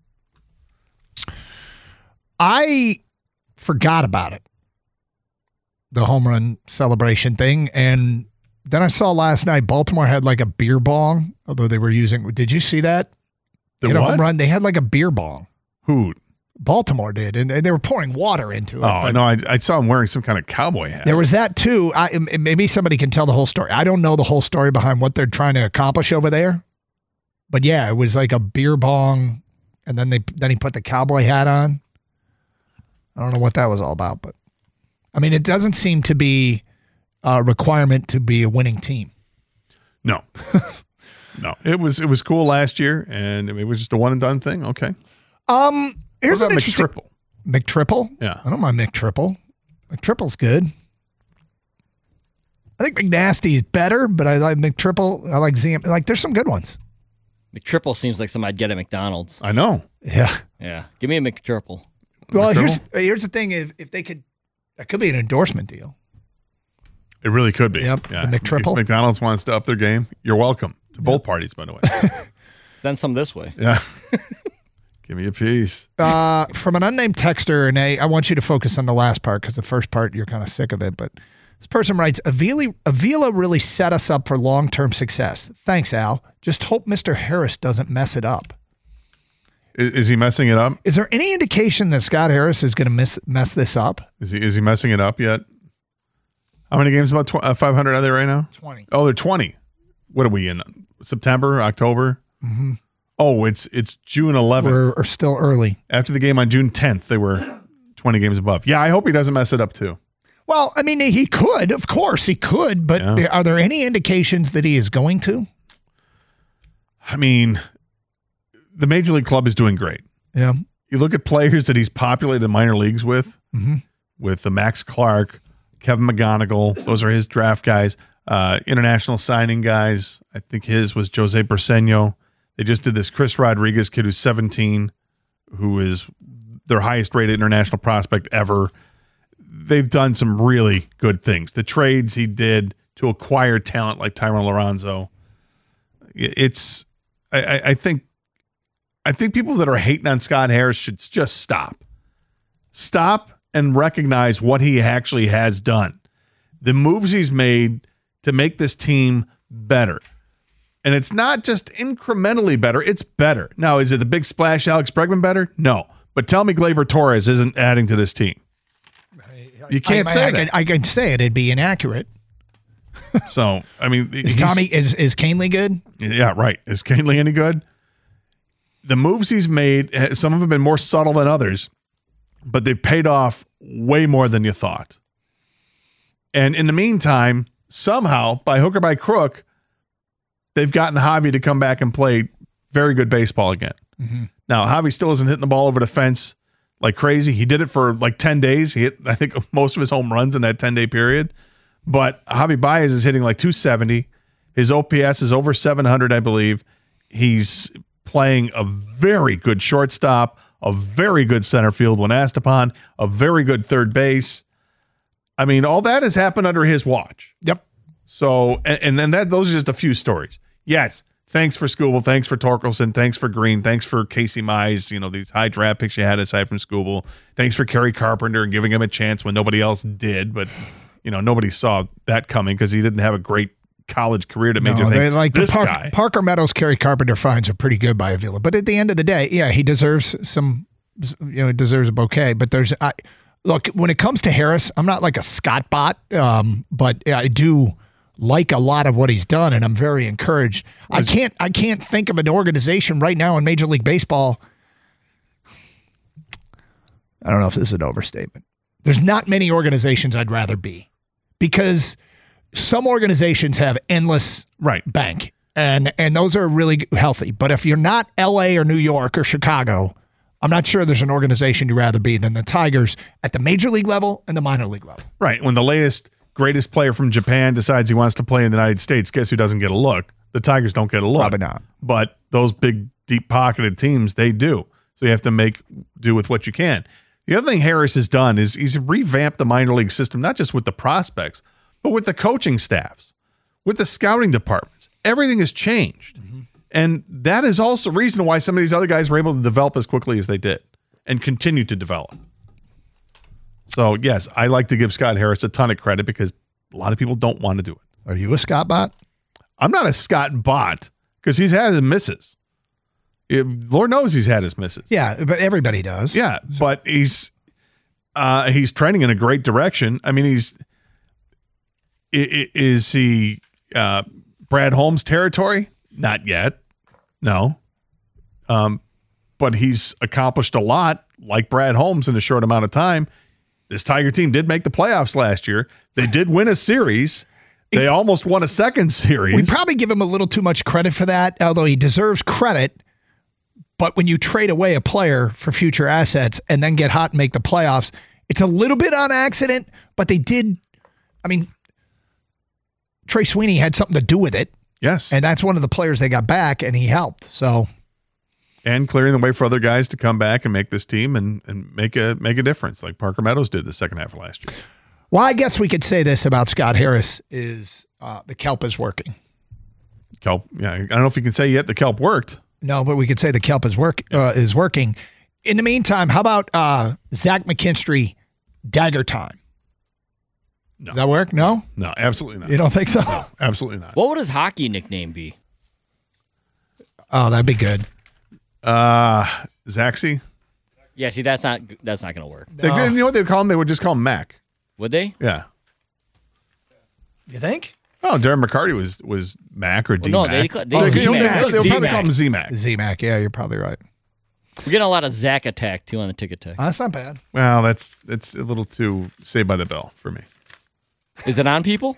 I forgot about it, the home run celebration thing. And then I saw last night Baltimore had like a beer bong, although they were using, did you see that? The They had a what? home run. They had like a beer bong. Who? Baltimore did, and, and they were pouring water into it. Oh, but no, I, I saw him wearing some kind of cowboy hat. There was that too. I, m- maybe somebody can tell the whole story. I don't know the whole story behind what they're trying to accomplish over there. But yeah, it was like a beer bong and then they then he put the cowboy hat on. I don't know what that was all about, but I mean, it doesn't seem to be a requirement to be a winning team. No, no, it was it was cool last year, and it was just a one and done thing. Okay. Um, here's what about an interesting- McTriple? McTriple? Yeah. I don't mind McTriple. McTriple's good. I think McNasty is better, but I like McTriple. I like Z M. Like, there's some good ones. McTriple seems like something I'd get at McDonald's. I know. Yeah. Yeah. Give me a McTriple. Well, McTriple? here's here's the thing. If if they could, that could be an endorsement deal. It really could be. Yep, Yeah. the McTriple. If McDonald's wants to up their game, you're welcome. To both parties, by the way. Send some this way. Yeah. Give me a piece. Uh, from an unnamed texter, and I, I want you to focus on the last part because the first part you're kind of sick of it. But this person writes, Avila, Avila really set us up for long-term success. Thanks, Al. Just hope Mister Harris doesn't mess it up. Is, is he messing it up? Is there any indication that Scott Harris is going to mess mess this up? Is he is he messing it up yet? How many games? About tw- uh, five hundred are there right now? twenty. Oh, they're twenty. What are we in? September, October? Mm-hmm. Oh, it's it's June eleventh. We're, we're still early. After the game on June tenth, they were twenty games above. Yeah, I hope he doesn't mess it up too. Well, I mean, he could. Of course, he could. But Yeah. are there any indications that he is going to? I mean, the Major League Club is doing great. Yeah. You look at players that he's populated the minor leagues with, Mm-hmm. with the Max Clark, Kevin McGonigal. Those are his draft guys. Uh, international signing guys. I think his was Jose Briseño. They just did this Chris Rodriguez kid who's seventeen, who is their highest rated international prospect ever. They've done some really good things. The trades he did to acquire talent like Tyrone Lorenzo. It's, I, I, I think, I think people that are hating on Scott Harris should just stop. Stop and recognize what he actually has done. The moves he's made to make this team better. And it's not just incrementally better, it's better. Now, is it the big splash Alex Bregman better? No. But tell me Gleyber Torres isn't adding to this team. You can't I, say I, that. I, could, I could say it. It'd be inaccurate. So, I mean, Is Tommy, is, is Canely good? Yeah, right. Is Canely any good? The moves he's made, some of them have been more subtle than others, but they've paid off way more than you thought. And in the meantime, somehow, by hook or by crook, they've gotten Javi to come back and play very good baseball again. Mm-hmm. Now, Javi still isn't hitting the ball over the fence like crazy. He did it for like ten days. He hit, I think, most of his home runs in that ten-day period. But Javi Baez is hitting like two seventy. His O P S is over seven hundred, I believe. He's playing a very good shortstop, a very good center field when asked upon, a very good third base. I mean, all that has happened under his watch. Yep. So, and, and then that those are just a few stories. Yes, thanks for Skubal, thanks for Torkelson, thanks for Green, thanks for Casey Mize, you know, these high draft picks you had aside from Skubal. Thanks for Kerry Carpenter and giving him a chance when nobody else did, but, you know, nobody saw that coming because he didn't have a great college career that made No, you they- think, like this the Park, guy. Parker Meadows, Kerry Carpenter finds are pretty good by Avila. But at the end of the day, yeah, he deserves some, you know, deserves a bouquet. But there's, I, look, when it comes to Harris, I'm not like a Scott bot, um, but I do like a lot of what he's done, and I'm very encouraged. I can't, I can't think of an organization right now in Major League Baseball. I don't know if this is an overstatement. There's not many organizations I'd rather be, because some organizations have endless right bank, and and those are really healthy. But if you're not L A or New York or Chicago, I'm not sure there's an organization you'd rather be than the Tigers at the major league level and the minor league level. Right. When the latest, greatest player from Japan decides he wants to play in the United States, guess who doesn't get a look? The Tigers don't get a look. Probably not. But those big, deep-pocketed teams, they do. So you have to make do with what you can. The other thing Harris has done is he's revamped the minor league system, not just with the prospects, but with the coaching staffs, with the scouting departments. Everything has changed. Mm-hmm. And that is also the reason why some of these other guys were able to develop as quickly as they did and continue to develop. So, yes, I like to give Scott Harris a ton of credit because a lot of people don't want to do it. Are you a Scott bot? I'm not a Scott bot because he's had his misses. It, Lord knows he's had his misses. Yeah, but everybody does. Yeah, but he's uh, he's trending in a great direction. I mean, he's i- i- is he uh, Brad Holmes territory? Not yet. No. Um, but he's accomplished a lot, like Brad Holmes, in a short amount of time. This Tiger team did make the playoffs last year. They did win a series. They almost won a second series. We probably give him a little too much credit for that, although he deserves credit. But when you trade away a player for future assets and then get hot and make the playoffs, it's a little bit on accident, but they did. I mean, Trey Sweeney had something to do with it. Yes. And that's one of the players they got back, and he helped. So, and clearing the way for other guys to come back and make this team and, and make a make a difference, like Parker Meadows did the second half of last year. Well, I guess we could say this about Scott Harris is uh, the kelp is working. Kelp, yeah. I don't know if you can say yet the kelp worked. No, but we could say the kelp is work uh, is working. In the meantime, how about uh, Zach McKinstry, Dagger Time? No. Does that work? No? No, absolutely not. You don't think so? No, absolutely not. What would his hockey nickname be? Oh, that'd be good. Uh, Zaxi? Yeah, see, that's not that's not going to work. They, you know what they'd call him? They would just call him Mac. Would they? Yeah. You think? Oh, Darren McCarty was was Mac or D Well, Mac. no, they call- they- oh, Z-Mac. They'll, they'll Z-Mac. probably call him Z Mac. Z Mac, yeah, you're probably right. We're getting a lot of Zach attack, too, on the ticket text. Oh, that's not bad. Well, that's that's a little too Saved by the Bell for me. Is it on people?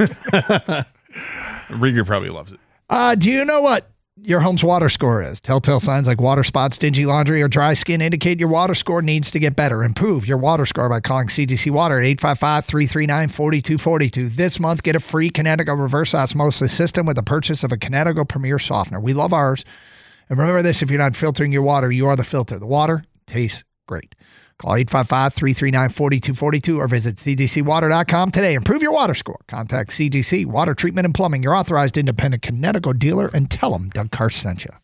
Rieger probably loves it. Uh, do you know what your home's water score is? Telltale signs like water spots, dingy laundry, or dry skin indicate your water score needs to get better. Improve your water score by calling C D C Water at eight five five, three three nine, four two four two. This month, get a free Kinetico reverse osmosis system with the purchase of a Kinetico Premier Softener. We love ours. And remember this, if you're not filtering your water, you are the filter. The water tastes great. Call eight five five, three three nine, four two four two or visit c d c water dot com today. Improve your water score. Contact C D C Water Treatment and Plumbing, your authorized independent Kinetico dealer, and tell them Doug Karst sent you.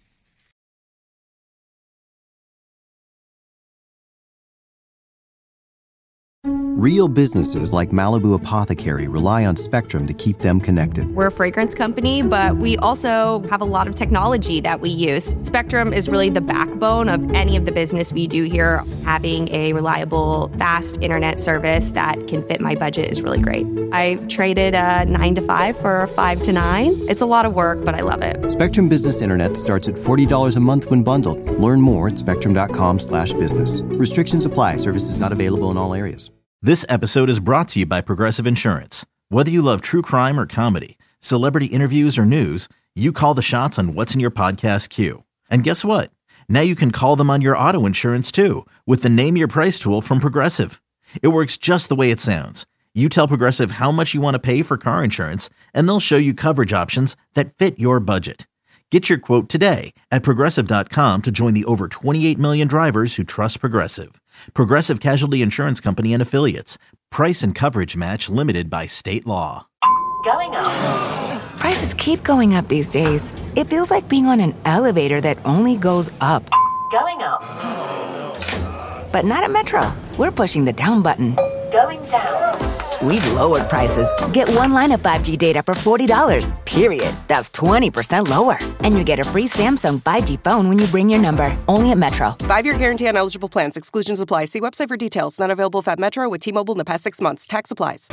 Real businesses like Malibu Apothecary rely on Spectrum to keep them connected. We're a fragrance company, but we also have a lot of technology that we use. Spectrum is really the backbone of any of the business we do here. Having a reliable, fast internet service that can fit my budget is really great. I traded a nine to five for a five to nine. It's a lot of work, but I love it. Spectrum Business Internet starts at forty dollars a month when bundled. Learn more at spectrum.com slash business. Restrictions apply. Services not available in all areas. This episode is brought to you by Progressive Insurance. Whether you love true crime or comedy, celebrity interviews or news, you call the shots on what's in your podcast queue. And guess what? Now you can call them on your auto insurance too with the Name Your Price tool from Progressive. It works just the way it sounds. You tell Progressive how much you want to pay for car insurance, and they'll show you coverage options that fit your budget. Get your quote today at Progressive dot com to join the over twenty-eight million drivers who trust Progressive. Progressive Casualty Insurance Company and Affiliates. Price and coverage match limited by state law. Going up. Prices keep going up these days. It feels like being on an elevator that only goes up. Going up. But not at Metro. We're pushing the down button. Going down. We've lowered prices. Get one line of five G data for forty dollars, period. That's twenty percent lower. And you get a free Samsung five G phone when you bring your number. Only at Metro. Five-year guarantee on eligible plans. Exclusions apply. See website for details. Not available if at Metro with T-Mobile in the past six months. Tax applies.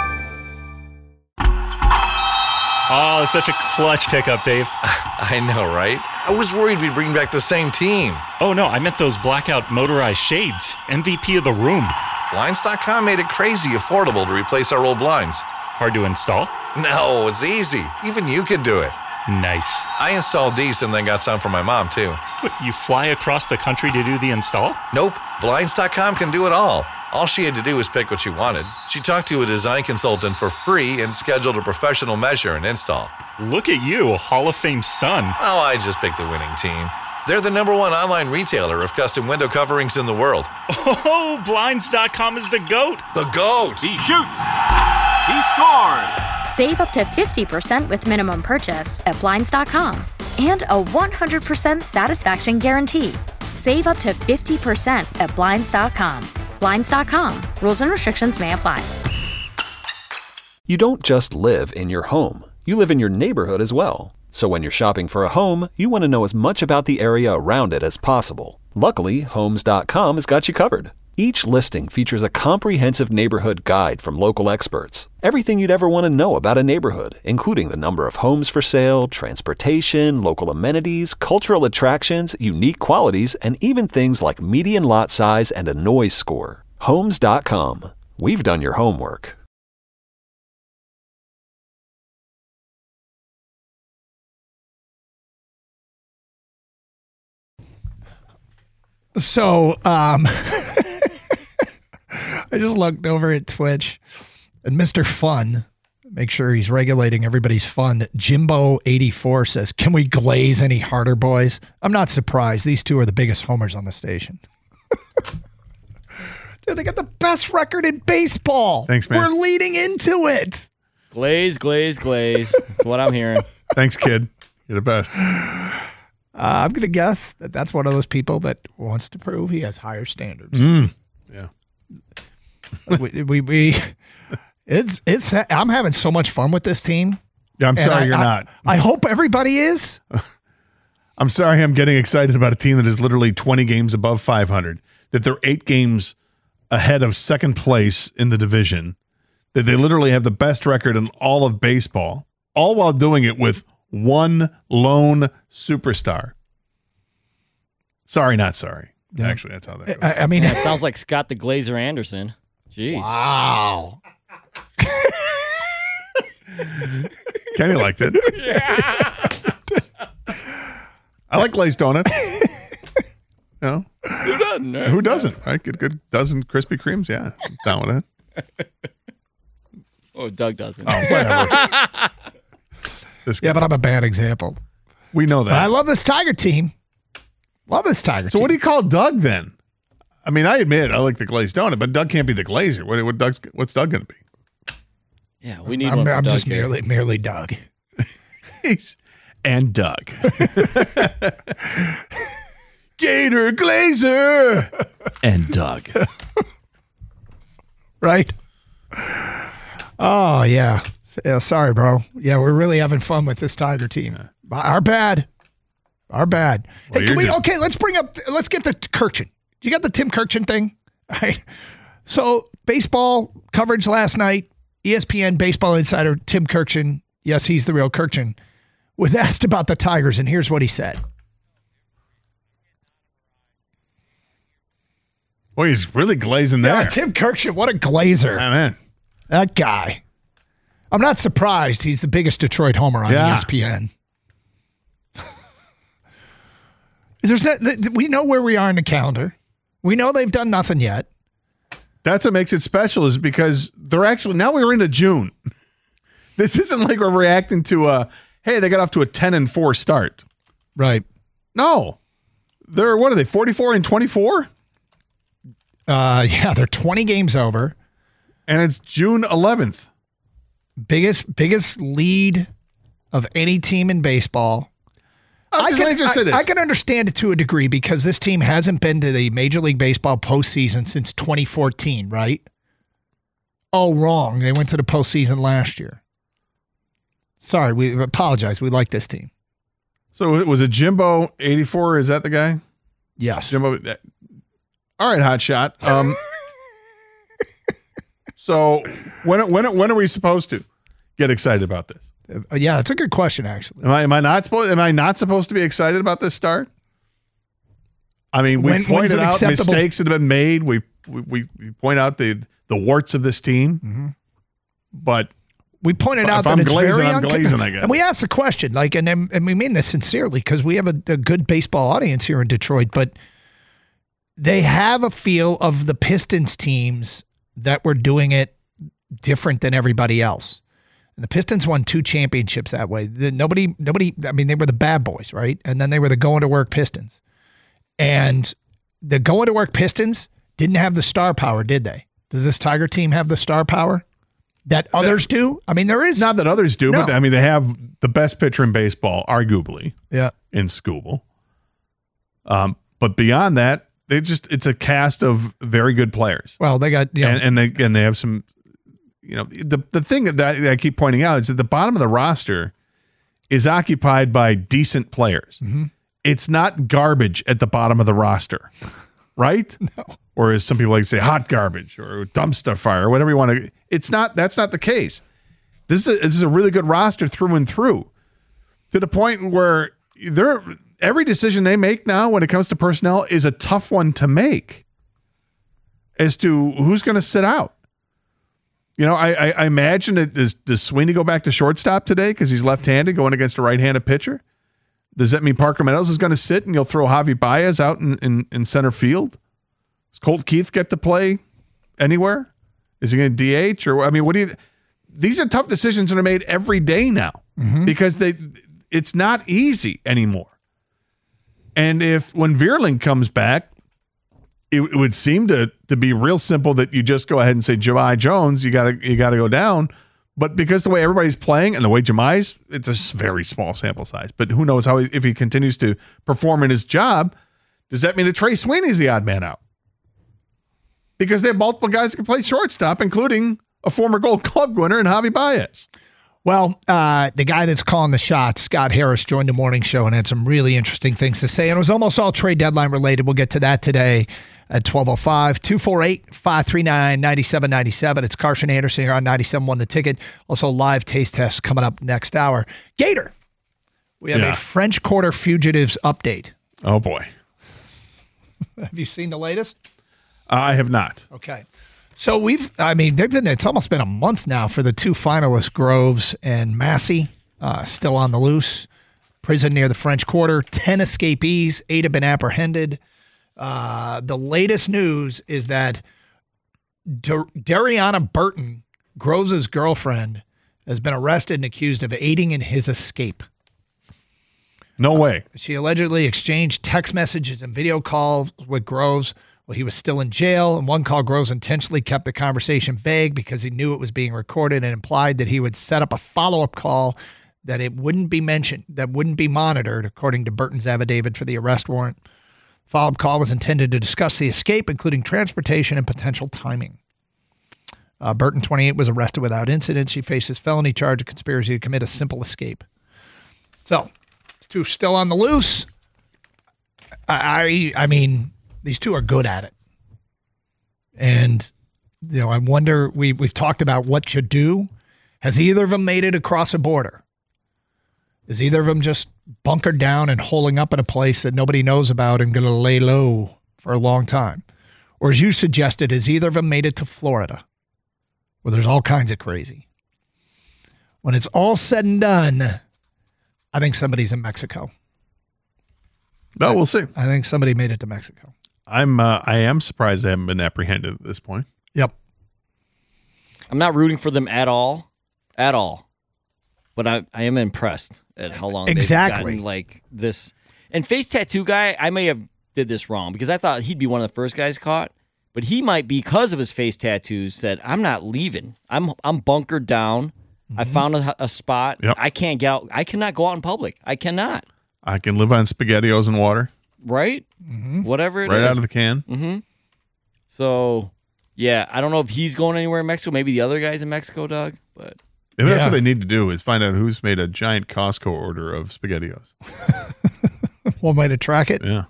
Oh, it's such a clutch pickup, Dave. I know, right? I was worried we'd bring back the same team. Oh, no, I meant those blackout motorized shades. M V P of the room. Blinds dot com made it crazy affordable to replace our old blinds. Hard to install? No, it's easy. Even you could do it. Nice. I installed these and then got some for my mom, too. What, you fly across the country to do the install? Nope. Blinds dot com can do it all. All she had to do was pick what she wanted. She talked to a design consultant for free and scheduled a professional measure and install. Look at you, Hall of Fame son. Oh, I just picked the winning team. They're the number one online retailer of custom window coverings in the world. Oh, Blinds dot com is the GOAT. The GOAT! He shoots. He scored. Save up to fifty percent with minimum purchase at Blinds dot com. And a one hundred percent satisfaction guarantee. Save up to fifty percent at Blinds dot com. Blinds dot com. Rules and restrictions may apply. You don't just live in your home. You live in your neighborhood as well. So when you're shopping for a home, you want to know as much about the area around it as possible. Luckily, Homes dot com has got you covered. Each listing features a comprehensive neighborhood guide from local experts. Everything you'd ever want to know about a neighborhood, including the number of homes for sale, transportation, local amenities, cultural attractions, unique qualities, and even things like median lot size and a noise score. Homes dot com. We've done your homework. So, um, I just looked over at Twitch, and Mister Fun, make sure he's regulating everybody's fun. Jimbo eighty-four says, "Can we glaze any harder, boys?" I'm not surprised. These two are the biggest homers on the station. Dude, they got the best record in baseball. Thanks, man. We're leading into it. Glaze, glaze, glaze. That's what I'm hearing. Thanks, kid. You're the best. Uh, I'm going to guess that that's one of those people that wants to prove he has higher standards. Mm. Yeah. we, we, we, it's, it's, I'm having so much fun with this team. Yeah, I'm sorry I, you're I, not. I hope everybody is. I'm sorry I'm getting excited about a team that is literally twenty games above five hundred, that they're eight games ahead of second place in the division, that they literally have the best record in all of baseball, all while doing it with one lone superstar. Sorry, not sorry. Yeah. Actually, that's how that goes. I, I mean, yeah, it sounds like Scott the Glazer Anderson. Jeez. Wow. Kenny liked it. Yeah. I like glazed donuts. You know? Who doesn't? Right? Who doesn't? Right? Good, good dozen Krispy Kremes. Yeah, I'm down with it. Oh, Doug doesn't. Oh, whatever. This guy. Yeah, but I'm a bad example. We know that. But I love this Tiger team. Love this Tiger so team. what do you call Doug then? I mean, I admit I like the glazed donut, but Doug can't be the glazer. What, what Doug's, what's Doug going to be? Yeah, we need I'm, one for I'm Doug just here. merely, merely Doug. He's, and Doug. Gator Glazer. And Doug. Right? Oh, yeah. Yeah, sorry, bro. Yeah, we're really having fun with this Tiger team. Our bad. Our bad. Well, hey, can we, just... okay, let's bring up, let's get the Kirchin. You got the Tim Kirchin thing? All right. So, baseball coverage last night, E S P N Baseball Insider Tim Kirchin, yes, he's the real Kirchin, was asked about the Tigers, and here's what he said. Well, he's really glazing there. Yeah, Tim Kirchin, what a glazer. Man. That guy. I'm not surprised he's the biggest Detroit homer on Yeah. E S P N. There's no, we know where we are in the calendar. We know they've done nothing yet. That's what makes it special, is because they're actually, now we're into June. This isn't like we're reacting to a, hey, they got off to a ten and four start. Right. No. They're, what are they, forty-four and twenty-four? Uh, yeah, they're twenty games over. And it's June eleventh. Biggest biggest lead of any team in baseball. I'm just, I, let can, me just say I, this. I can understand it to a degree because this team hasn't been to the Major League Baseball postseason since twenty fourteen, right? Oh, wrong. They went to the postseason last year. Sorry, we apologize. We like this team. So was it Jimbo eighty-four? Is that the guy? Yes. Jimbo. All right, hot shot. Um, so when when when are we supposed to get excited about this? Uh, yeah, it's a good question, actually. Am I am I not supposed am I not supposed to be excited about this start? I mean, we When- when's pointed an out acceptable- mistakes that have been made. We we, we point out the the warts of this team, Mm-hmm. but we pointed if out I'm that it's glazing, very I'm uncon- glazing, I guess. And we asked the question, like, and and and we mean this sincerely because we have a, a good baseball audience here in Detroit, but they have a feel of the Pistons teams that were doing it different than everybody else. And the Pistons won two championships that way. The, nobody, nobody. I mean, they were the bad boys, right? And then they were the going to work Pistons. And the going to work Pistons didn't have the star power, did they? Does this Tiger team have the star power that others do? I mean, there is not that others do, No. but I mean, they have the best pitcher in baseball, arguably. Yeah. In Skubal. Um, but beyond that, they just it's a cast of very good players. Well, they got you know, and, and they and they have some. You know, the the thing that, that I keep pointing out is that the bottom of the roster is occupied by decent players. Mm-hmm. It's not garbage at the bottom of the roster. right? No. Or as some people like to say, hot garbage or dumpster fire, or whatever you want to. It's not. That's not the case. This is a, this is a really good roster through and through, to the point where they're every decision they make now when it comes to personnel is a tough one to make as to who's going to sit out. You know, I, I, I imagine that does, does Sweeney go back to shortstop today because he's left-handed going against a right-handed pitcher? Does that mean Parker Meadows is going to sit and you'll throw Javi Baez out in, in, in center field? Does Colt Keith get to play anywhere? Is he going to D H? Or I mean, what do you? These are tough decisions that are made every day now mm-hmm. because they it's not easy anymore. And if when Vierling comes back, it, it would seem to to be real simple that you just go ahead and say Jahmai Jones, you gotta you gotta go down. But because the way everybody's playing and the way Jahmai's, it's a very small sample size. But who knows how he, if he continues to perform in his job, does that mean that Trey Sweeney's the odd man out? Because they have multiple guys that can play shortstop, including a former Gold Glove winner in Javi Baez. Well, uh, the guy that's calling the shots, Scott Harris, joined the morning show and had some really interesting things to say. And it was almost all trade deadline related. We'll get to that today at twelve oh five. two four eight, five three nine, nine seven nine seven. It's Carson Anderson here on ninety-seven point one The Ticket. Also, live taste test coming up next hour. Gator, we have Yeah. a French Quarter Fugitives update. Oh, boy. Have you seen the latest? Uh, I have not. Okay. So we've, I mean, they've been, it's almost been a month now for the two finalists, Groves and Massey, uh, still on the loose. Prison near the French Quarter. ten escapees. Eight have been apprehended. Uh, the latest news is that Dar- Dariana Burton, Groves' girlfriend, has been arrested and accused of aiding in his escape. No way. Uh, she allegedly exchanged text messages and video calls with Groves while he was still in jail. In one call, Groves intentionally kept the conversation vague because he knew it was being recorded and implied that he would set up a follow-up call that it wouldn't be mentioned, that wouldn't be monitored, according to Burton's affidavit for the arrest warrant. Follow-up call was intended to discuss the escape, including transportation and potential timing. Uh, Burton, twenty-eight, was arrested without incident. She faces felony charge of conspiracy to commit a simple escape. So, these two still on the loose. I, I, I mean, these two are good at it. And, you know, I wonder, we, we've talked about what you do. Has either of them made it across a border? Is either of them just bunkered down and holding up in a place that nobody knows about and going to lay low for a long time? Or as you suggested, has either of them made it to Florida, where there's all kinds of crazy? When it's all said and done, I think somebody's in Mexico. No, we'll see. I think somebody made it to Mexico. I'm uh, I am surprised they haven't been apprehended at this point. Yep. I'm not rooting for them at all, at all. But I, I am impressed at how long exactly they've gotten like this. And face tattoo guy, I may have did this wrong because I thought he'd be one of the first guys caught, but he might, because of his face tattoos, said, "I'm not leaving. I'm I'm bunkered down. Mm-hmm. I found a, a spot. Yep. I can't get out. I cannot go out in public. I cannot. I can live on SpaghettiOs and water. Right? Mm-hmm. Whatever it right is. Right out of the can. Mm-hmm. So, yeah, I don't know if he's going anywhere in Mexico. Maybe the other guy's in Mexico, Doug. But maybe yeah. that's what they need to do is find out who's made a giant Costco order of SpaghettiOs. One way to track it. Yeah.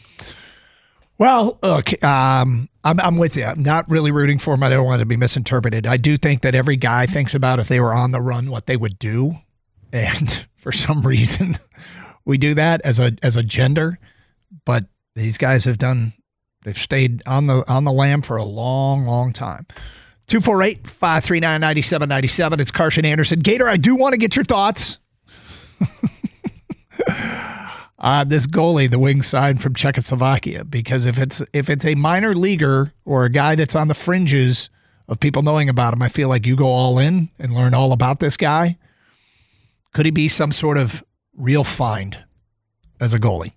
Well, look, um, I'm, I'm with you. I'm not really rooting for him. I don't want it to be misinterpreted. I do think that every guy thinks about if they were on the run, what they would do. And for some reason, we do that as a as a gender. But these guys have done, they've stayed on the on the lam for a long, long time. two four eight, five three nine, nine seven nine seven. It's Carson Anderson. Gator, I do want to get your thoughts. Uh, this goalie, the wing signed from Czechoslovakia, because if it's if it's a minor leaguer or a guy that's on the fringes of people knowing about him, I feel like you go all in and learn all about this guy. Could he be some sort of real find as a goalie?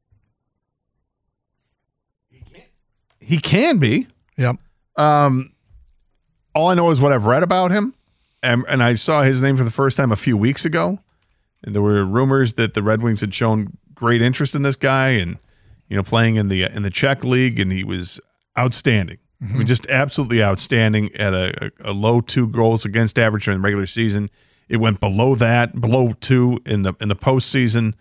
He can be. Yep. Um, all I know is what I've read about him, and, and I saw his name for the first time a few weeks ago, and there were rumors that the Red Wings had shown great interest in this guy, and you know, playing in the in the Czech league, and he was outstanding. Mm-hmm. I mean, just absolutely outstanding at a, a, a low two goals against average during the regular season. It went below that, below two in the in the postseason.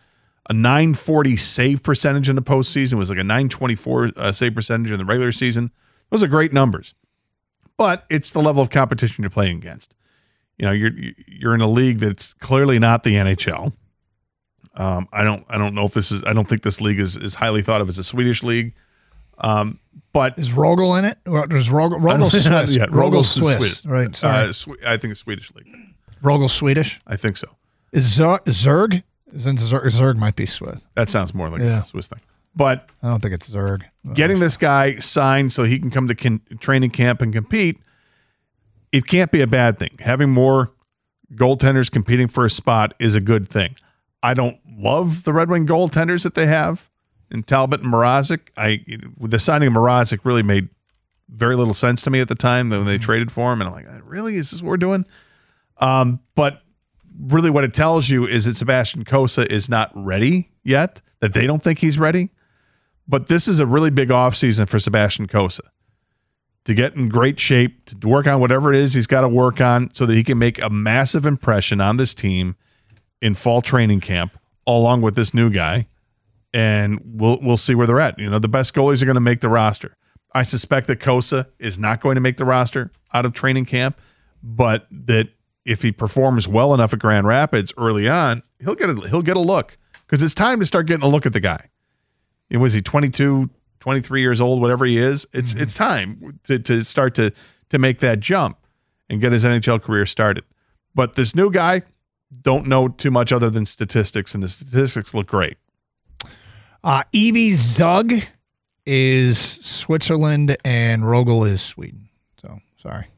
a nine forty save percentage in the postseason. It was like a nine twenty-four uh, save percentage in the regular season. Those are great numbers. But it's the level of competition you're playing against. You know, you're you're in a league that's clearly not the N H L. Um, I don't I don't know if this is I don't think this league is, is highly thought of as a Swedish league. Um, but is Rogel in it? Or is Rogel Rogel Swiss? Yeah, Rogel's Rogel's Swiss. Swiss. Right. Sorry. Uh, Sw- I think it's Swedish league. Rogel's Swedish? I think so. Is Zer- Zerg? Isn't Zerg? Zerg might be Swiss. That sounds more like Yeah. a Swiss thing. But I don't think it's Zerg. getting this guy signed so he can come to can- training camp and compete, it can't be a bad thing. Having more goaltenders competing for a spot is a good thing. I don't love the Red Wing goaltenders that they have in Talbot and Mrazek. I the signing of Mrazek really made very little sense to me at the time when they traded for him, and I'm like, really, is this what we're doing? Um, but really, what it tells you is that Sebastian Cossa is not ready yet. That they don't think he's ready. But this is a really big offseason for Sebastian Cossa to get in great shape, to work on whatever it is he's got to work on so that he can make a massive impression on this team in fall training camp, along with this new guy. And we'll we'll see where they're at. You know, the best goalies are going to make the roster. I suspect that Cossa is not going to make the roster out of training camp, but that if he performs well enough at Grand Rapids early on, he'll get a, he'll get a look because it's time to start getting a look at the guy. And was he twenty-two, twenty-three years old, whatever he is? It's mm-hmm. it's time to, to start to to make that jump and get his N H L career started. But this new guy, don't know too much other than statistics, and the statistics look great. Uh, Evie Zug is Switzerland and Rogel is Sweden. So, sorry.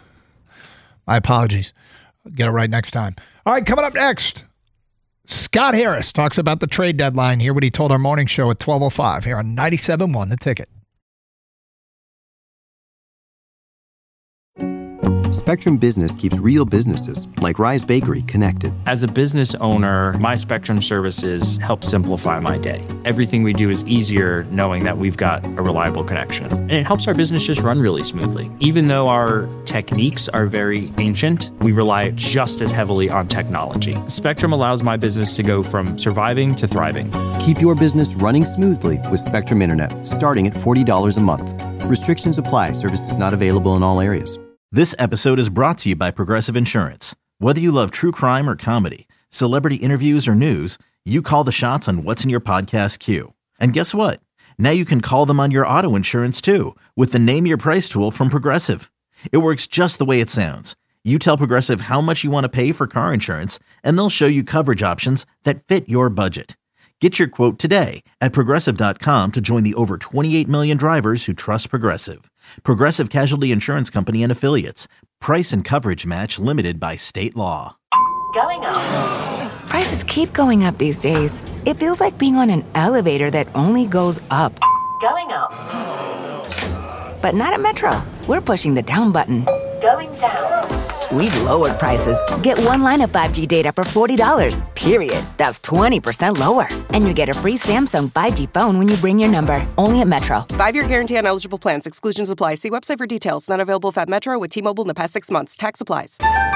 My apologies. I'll get it right next time. All right, coming up next, Scott Harris talks about the trade deadline. Hear what he told our morning show at twelve oh five here on ninety-seven point one The Ticket. Spectrum Business keeps real businesses, like Rise Bakery, connected. As a business owner, my Spectrum services help simplify my day. Everything we do is easier knowing that we've got a reliable connection. And it helps our business just run really smoothly. Even though our techniques are very ancient, we rely just as heavily on technology. Spectrum allows my business to go from surviving to thriving. Keep your business running smoothly with Spectrum Internet, starting at forty dollars a month. Restrictions apply. Services not available in all areas. This episode is brought to you by Progressive Insurance. Whether you love true crime or comedy, celebrity interviews or news, you call the shots on what's in your podcast queue. And guess what? Now you can call them on your auto insurance too with the Name Your Price tool from Progressive. It works just the way it sounds. You tell Progressive how much you want to pay for car insurance, and they'll show you coverage options that fit your budget. Get your quote today at Progressive dot com to join the over twenty-eight million drivers who trust Progressive. Progressive Casualty Insurance Company and Affiliates. Price and coverage match limited by state law. Going up. Prices keep going up these days. It feels like being on an elevator that only goes up. Going up. But not at Metro. We're pushing the down button. Going down. We've lowered prices. Get one line of five G data for forty dollars, period. That's twenty percent lower. And you get a free Samsung five G phone when you bring your number. Only at Metro. Five-year guarantee on eligible plans. Exclusions apply. See website for details. Not available if at Metro with T-Mobile in the past six months. Tax applies.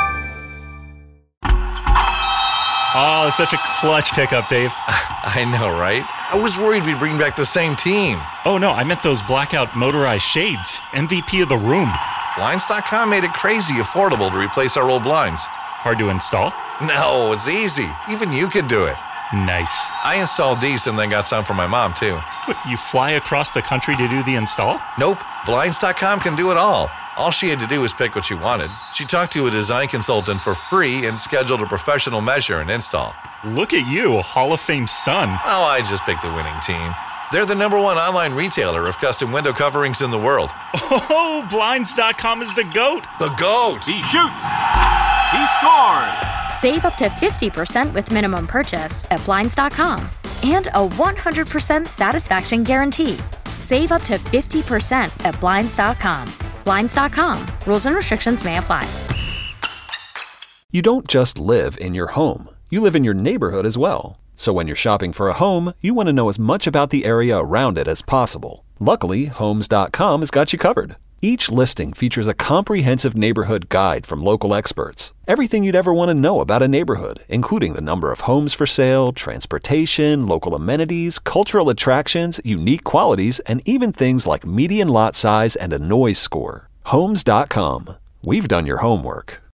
Oh, such a clutch pickup, Dave. I know, right? I was worried we'd bring back the same team. Oh, no, I meant those blackout motorized shades. M V P of the room. Blinds dot com made it crazy affordable to replace our old blinds. Hard to install? No, it's easy. Even you could do it. Nice. I installed these and then got some for my mom, too. What, you fly across the country to do the install? Nope. Blinds dot com can do it all. All she had to do was pick what she wanted. She talked to a design consultant for free and scheduled a professional measure and install. Look at you, a Hall of Fame son. Oh, I just picked the winning team. They're the number one online retailer of custom window coverings in the world. Oh, Blinds dot com is the GOAT. The GOAT. He shoots. He scores. Save up to fifty percent with minimum purchase at Blinds dot com. And a one hundred percent satisfaction guarantee. Save up to fifty percent at Blinds dot com. Blinds dot com. Rules and restrictions may apply. You don't just live in your home. You live in your neighborhood as well. So when you're shopping for a home, you want to know as much about the area around it as possible. Luckily, Homes dot com has got you covered. Each listing features a comprehensive neighborhood guide from local experts. Everything you'd ever want to know about a neighborhood, including the number of homes for sale, transportation, local amenities, cultural attractions, unique qualities, and even things like median lot size and a noise score. Homes dot com. We've done your homework.